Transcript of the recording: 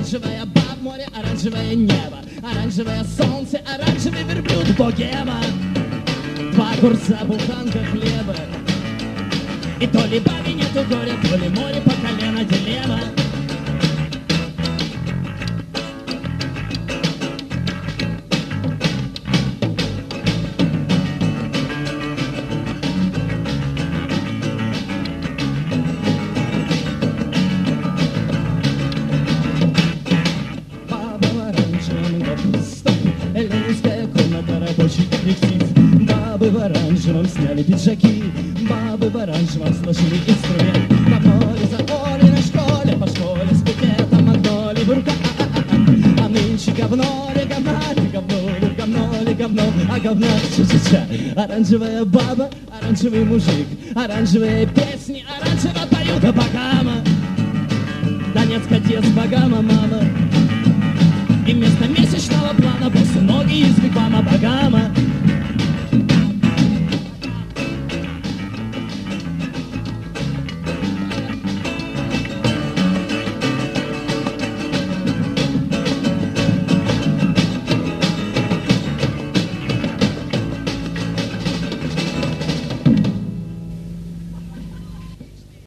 Оранжевая баба в море, оранжевое небо, оранжевое солнце, оранжевый верблюд богема. Два огурца, буханка хлеба. И то ли бабе нету горя, то ли море по колено дилемма. Бабы в оранжевом сняли пиджаки, бабы в оранжевом сложили инструмент. На море за Олей на школе, по школе с букетом магнолий в руках. А нынче говно ли, говна ли, говно ли, говно ли, говно, а говна ча-ча-ча. Оранжевая баба, оранжевый мужик, оранжевые песни, оранжево поют Багама. Танец катец Багама, мама. И вместо месячного плана босые ноги из Биг Мама Багама.